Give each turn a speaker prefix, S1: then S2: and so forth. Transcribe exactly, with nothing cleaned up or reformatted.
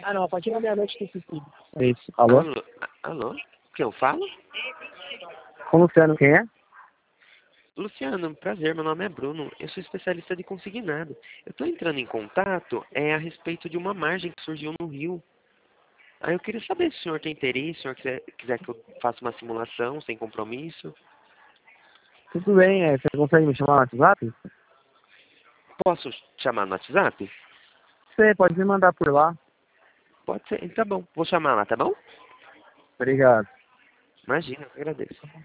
S1: Ah, não, a partir da meia-noite tem suicídio. É isso. Alô?
S2: Alô? Alô? Que eu falo?
S1: Com o Luciano, quem é?
S2: Luciano, prazer, meu nome é Bruno. Eu sou especialista de consignado. Eu estou entrando em contato é, a respeito de uma margem que surgiu no Rio. Aí eu queria saber se o senhor tem interesse, se o senhor quiser, quiser que eu faça uma simulação sem compromisso.
S1: Tudo bem, é, você consegue me chamar no WhatsApp?
S2: Posso chamar no WhatsApp?
S1: Você pode me mandar por lá.
S2: Pode ser, tá bom. Vou chamar lá, tá bom?
S1: Obrigado.
S2: Imagina, eu agradeço.